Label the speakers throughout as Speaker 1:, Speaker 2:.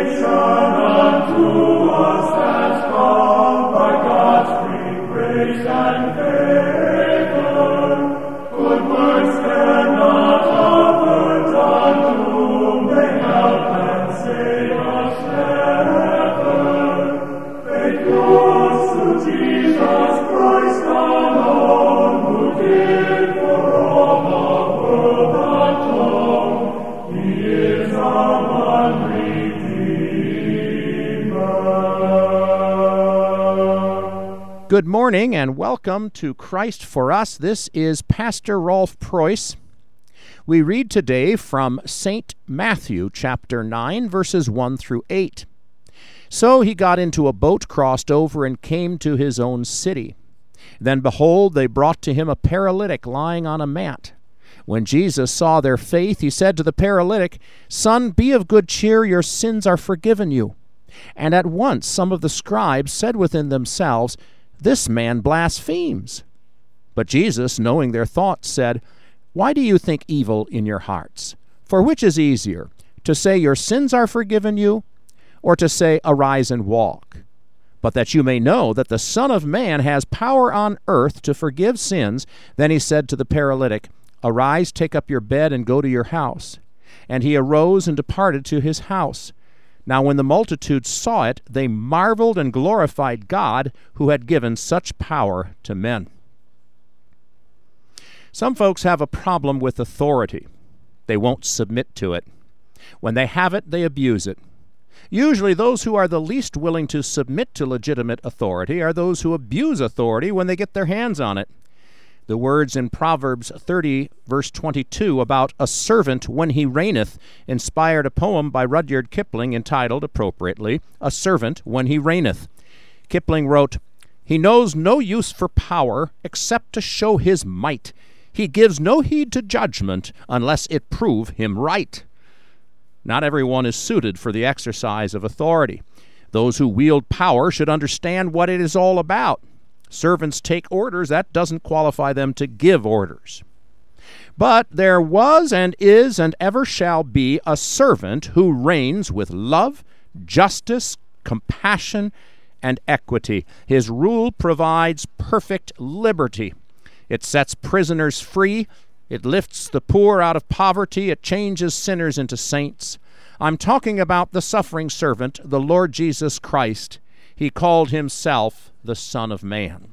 Speaker 1: Good morning and welcome to Christ for Us. This is Pastor Rolf Preuss. We read today from St. Matthew chapter 9, verses 1 through 8. So he got into a boat, crossed over, and came to his own city. Then behold, they brought to him a paralytic lying on a mat. When Jesus saw their faith, he said to the paralytic, "Son, be of good cheer, your sins are forgiven you." And at once some of the scribes said within themselves, "This man blasphemes." But Jesus, knowing their thoughts, said, "Why do you think evil in your hearts? For which is easier, to say your sins are forgiven you, or to say arise and walk? But that you may know that the Son of Man has power on earth to forgive sins." Then he said to the paralytic, "Arise, take up your bed, and go to your house." And he arose and departed to his house. Now when the multitude saw it, they marveled and glorified God, who had given such power to men. Some folks have a problem with authority. They won't submit to it. When they have it, they abuse it. Usually those who are the least willing to submit to legitimate authority are those who abuse authority when they get their hands on it. The words in Proverbs 30, verse 22, about a servant when he reigneth, inspired a poem by Rudyard Kipling entitled, appropriately, A Servant When He Reigneth. Kipling wrote, "He knows no use for power except to show his might. He gives no heed to judgment unless it prove him right." Not everyone is suited for the exercise of authority. Those who wield power should understand what it is all about. Servants take orders. That doesn't qualify them to give orders. But there was and is and ever shall be a servant who reigns with love, justice, compassion, and equity. His rule provides perfect liberty. It sets prisoners free. It lifts the poor out of poverty. It changes sinners into saints. I'm talking about the suffering servant, the Lord Jesus Christ. He called himself the Son of Man.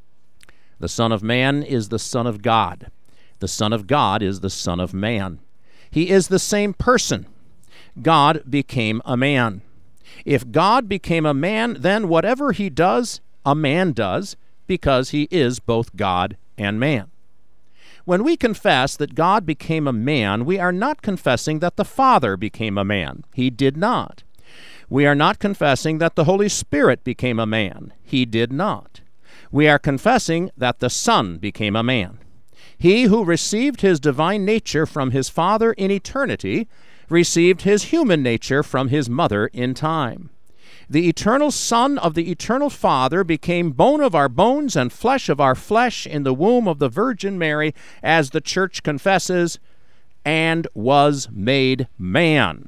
Speaker 1: The Son of Man is the Son of God. The Son of God is the Son of Man. He is the same person. God became a man. If God became a man, then whatever he does, a man does, because he is both God and man. When we confess that God became a man, we are not confessing that the Father became a man. He did not. We are not confessing that the Holy Spirit became a man. He did not. We are confessing that the Son became a man. He who received his divine nature from his Father in eternity received his human nature from his mother in time. The eternal Son of the eternal Father became bone of our bones and flesh of our flesh in the womb of the Virgin Mary, as the Church confesses, and was made man.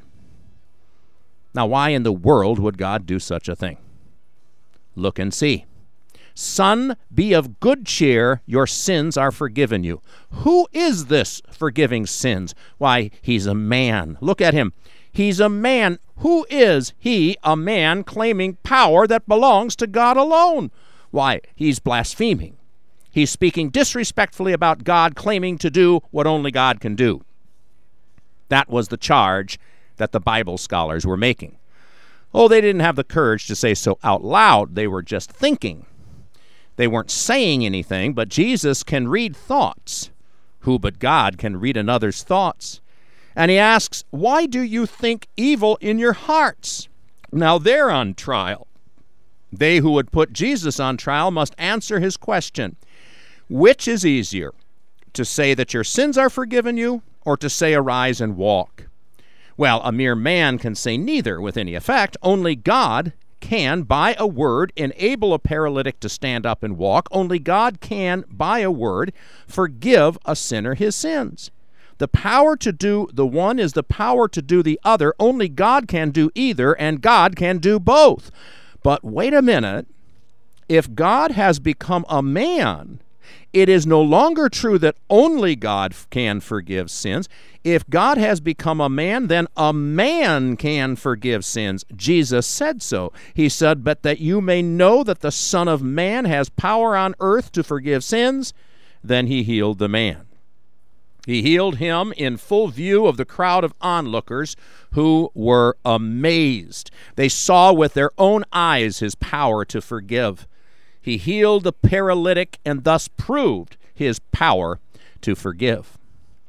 Speaker 1: Now, why in the world would God do such a thing? Look and see. "Son, be of good cheer, your sins are forgiven you." Who is this forgiving sins? Why, he's a man. Look at him. He's a man. Who is he, a man, claiming power that belongs to God alone? Why, he's blaspheming. He's speaking disrespectfully about God, claiming to do what only God can do. That was the charge that the Bible scholars were making. Oh, they didn't have the courage to say so out loud. They were just thinking. They weren't saying anything, but Jesus can read thoughts. Who but God can read another's thoughts? And he asks, "Why do you think evil in your hearts?" Now they're on trial. They who would put Jesus on trial must answer his question. Which is easier, to say that your sins are forgiven you, or to say arise and walk? Well, a mere man can say neither with any effect. Only God can, by a word, enable a paralytic to stand up and walk. Only God can, by a word, forgive a sinner his sins. The power to do the one is the power to do the other. Only God can do either, and God can do both. But wait a minute. If God has become a man, it is no longer true that only God can forgive sins. If God has become a man, then a man can forgive sins. Jesus said so. He said, "But that you may know that the Son of Man has power on earth to forgive sins," then he healed the man. He healed him in full view of the crowd of onlookers who were amazed. They saw with their own eyes his power to forgive. He healed the paralytic and thus proved his power to forgive.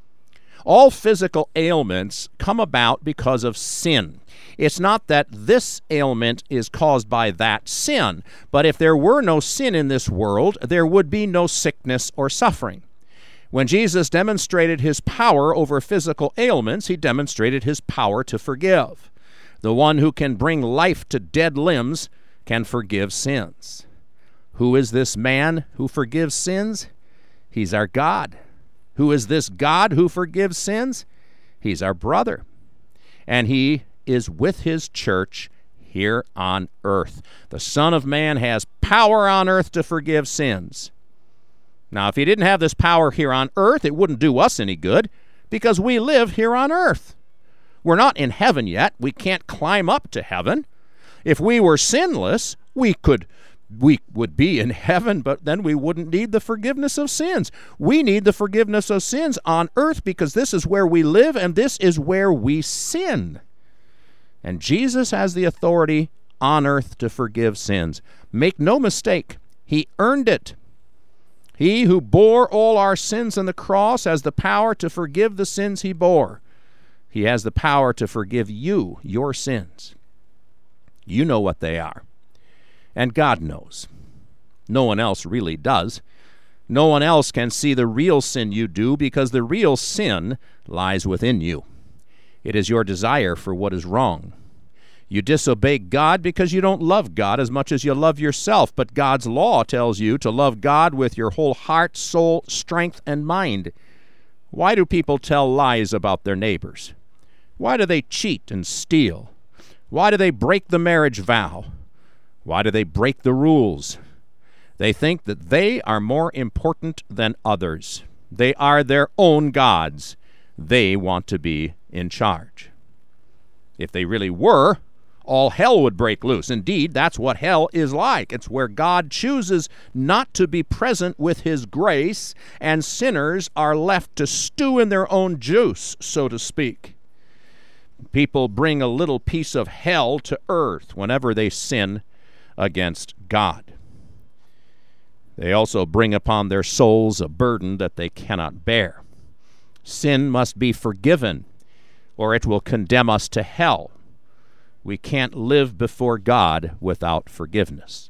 Speaker 1: All physical ailments come about because of sin. It's not that this ailment is caused by that sin, but if there were no sin in this world, there would be no sickness or suffering. When Jesus demonstrated his power over physical ailments, he demonstrated his power to forgive. The one who can bring life to dead limbs can forgive sins. Who is this man who forgives sins? He's our God. Who is this God who forgives sins? He's our brother. And he is with his church here on earth. The Son of Man has power on earth to forgive sins. Now, if he didn't have this power here on earth, it wouldn't do us any good, because we live here on earth. We're not in heaven yet. We can't climb up to heaven. If we were sinless, we would be in heaven, but then we wouldn't need the forgiveness of sins. We need the forgiveness of sins on earth because this is where we live and this is where we sin. And Jesus has the authority on earth to forgive sins. Make no mistake, he earned it. He who bore all our sins on the cross has the power to forgive the sins he bore. He has the power to forgive you, your sins. You know what they are. And God knows. No one else really does. No one else can see the real sin you do because the real sin lies within you. It is your desire for what is wrong. You disobey God because you don't love God as much as you love yourself, but God's law tells you to love God with your whole heart, soul, strength, and mind. Why do people tell lies about their neighbors? Why do they cheat and steal? Why do they break the marriage vow? Why do they break the rules? They think that they are more important than others. They are their own gods. They want to be in charge. If they really were, all hell would break loose. Indeed, that's what hell is like. It's where God chooses not to be present with his grace, and sinners are left to stew in their own juice, so to speak. People bring a little piece of hell to earth whenever they sin against God. They also bring upon their souls a burden that they cannot bear. Sin must be forgiven, or it will condemn us to hell. We can't live before God without forgiveness.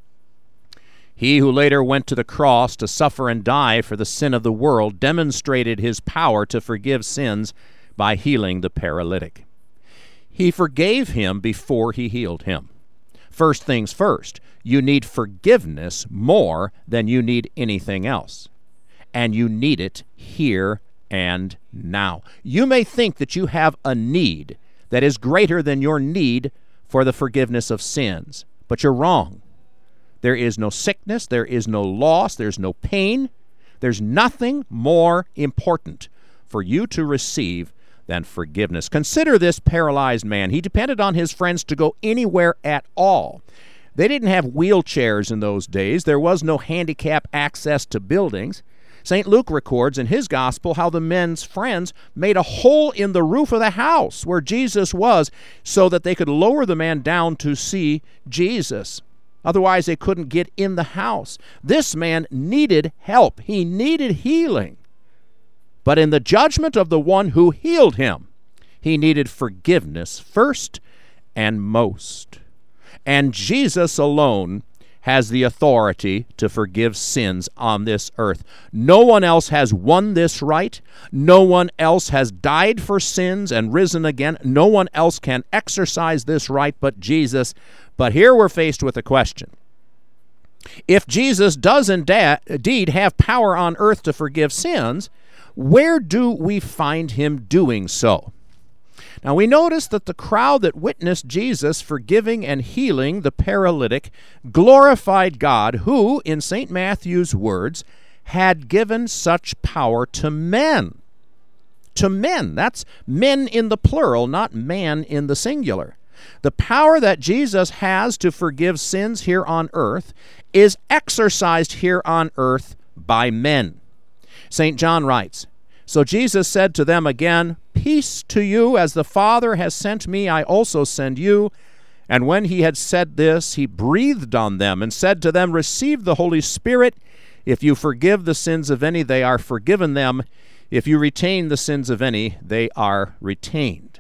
Speaker 1: He who later went to the cross to suffer and die for the sin of the world demonstrated his power to forgive sins by healing the paralytic. He forgave him before he healed him. First things first, you need forgiveness more than you need anything else. And you need it here and now. You may think that you have a need that is greater than your need for the forgiveness of sins, but you're wrong. There is no sickness, there is no loss, there's no pain. There's nothing more important for you to receive than forgiveness. Consider this paralyzed man. He depended on his friends to go anywhere at all. They didn't have wheelchairs in those days. There was no handicap access to buildings. St. Luke records in his gospel how the men's friends made a hole in the roof of the house where Jesus was so that they could lower the man down to see Jesus. Otherwise, they couldn't get in the house. This man needed help. He needed healing. But in the judgment of the one who healed him, he needed forgiveness first and most. And Jesus alone has the authority to forgive sins on this earth. No one else has won this right. No one else has died for sins and risen again. No one else can exercise this right but Jesus. But here we're faced with a question. If Jesus does indeed have power on earth to forgive sins, where do we find him doing so? Now we notice that the crowd that witnessed Jesus forgiving and healing the paralytic glorified God, who, in St. Matthew's words, had given such power to men. To men. That's men in the plural, not man in the singular. The power that Jesus has to forgive sins here on earth is exercised here on earth by men. St. John writes, "So Jesus said to them again, 'Peace to you, as the Father has sent me, I also send you.' And when he had said this, he breathed on them and said to them, 'Receive the Holy Spirit. If you forgive the sins of any, they are forgiven them. If you retain the sins of any, they are retained.'"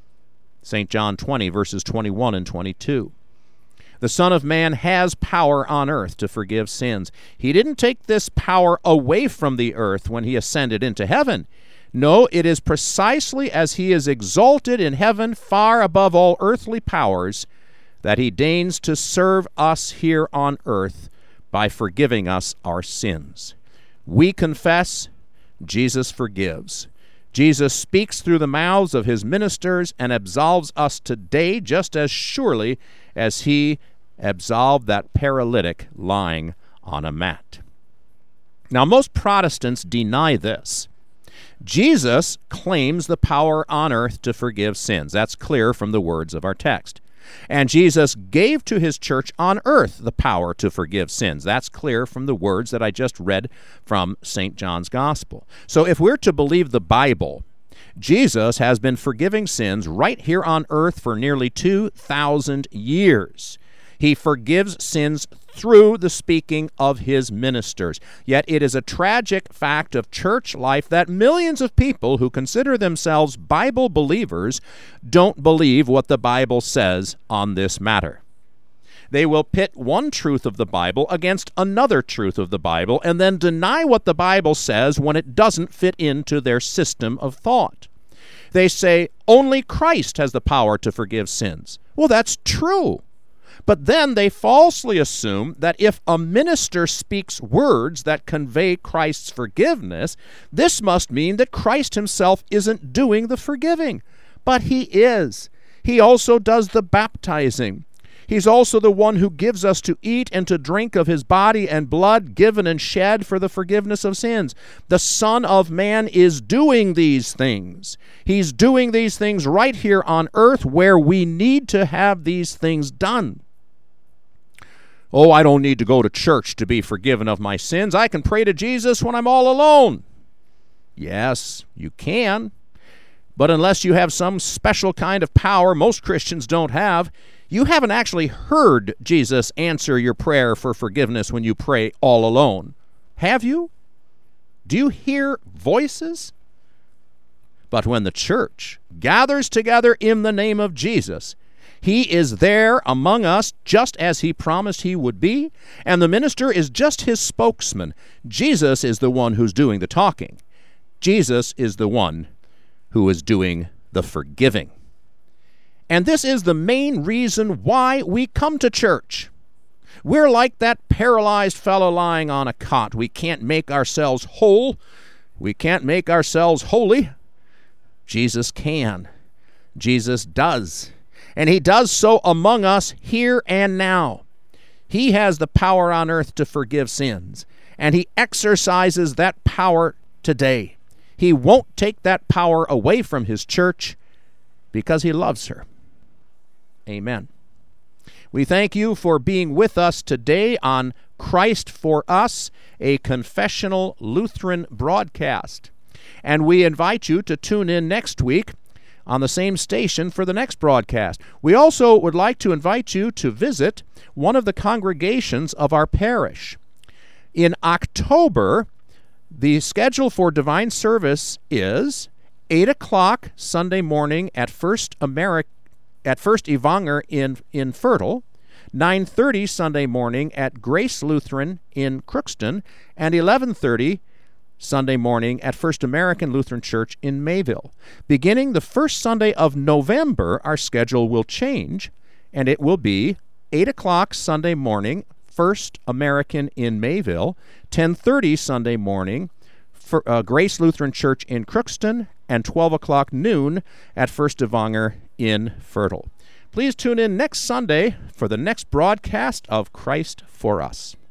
Speaker 1: St. John 20, verses 21 and 22. The Son of Man has power on earth to forgive sins. He didn't take this power away from the earth when he ascended into heaven. No, it is precisely as he is exalted in heaven far above all earthly powers that he deigns to serve us here on earth by forgiving us our sins. We confess, Jesus forgives. Jesus speaks through the mouths of his ministers and absolves us today just as surely as he absolved that paralytic lying on a mat. Now, most Protestants deny this. Jesus claims the power on earth to forgive sins. That's clear from the words of our text. And Jesus gave to his church on earth the power to forgive sins. That's clear from the words that I just read from St. John's Gospel. So if we're to believe the Bible, Jesus has been forgiving sins right here on earth for nearly 2,000 years. He forgives sins through the speaking of his ministers. Yet it is a tragic fact of church life that millions of people who consider themselves Bible believers don't believe what the Bible says on this matter. They will pit one truth of the Bible against another truth of the Bible and then deny what the Bible says when it doesn't fit into their system of thought. They say, only Christ has the power to forgive sins. Well, that's true. But then they falsely assume that if a minister speaks words that convey Christ's forgiveness, this must mean that Christ himself isn't doing the forgiving. But he is. He also does the baptizing. He's also the one who gives us to eat and to drink of his body and blood given and shed for the forgiveness of sins. The Son of Man is doing these things. He's doing these things right here on earth where we need to have these things done. Oh, I don't need to go to church to be forgiven of my sins. I can pray to Jesus when I'm all alone. Yes, you can. But unless you have some special kind of power most Christians don't have, you haven't actually heard Jesus answer your prayer for forgiveness when you pray all alone. Have you? Do you hear voices? But when the church gathers together in the name of Jesus, he is there among us just as he promised he would be, and the minister is just his spokesman. Jesus is the one who's doing the talking. Jesus is the one who is doing the forgiving. And this is the main reason why we come to church. We're like that paralyzed fellow lying on a cot. We can't make ourselves whole. We can't make ourselves holy. Jesus can. Jesus does. And he does so among us here and now. He has the power on earth to forgive sins, and he exercises that power today. He won't take that power away from his church because he loves her. Amen. We thank you for being with us today on Christ for Us, a confessional Lutheran broadcast. And we invite you to tune in next week on the same station for the next broadcast. We also would like to invite you to visit one of the congregations of our parish. In October, the schedule for divine service is 8 o'clock Sunday morning at First Evanger in Fertile, 9:30 Sunday morning at Grace Lutheran in Crookston, and 11:30 Sunday morning at First American Lutheran Church in Mayville. Beginning the first Sunday of November, our schedule will change, and it will be 8 o'clock Sunday morning, First American in Mayville, 10:30 Sunday morning, Grace Lutheran Church in Crookston, and 12 o'clock noon at First Stavanger in Fertile. Please tune in next Sunday for the next broadcast of Christ for Us.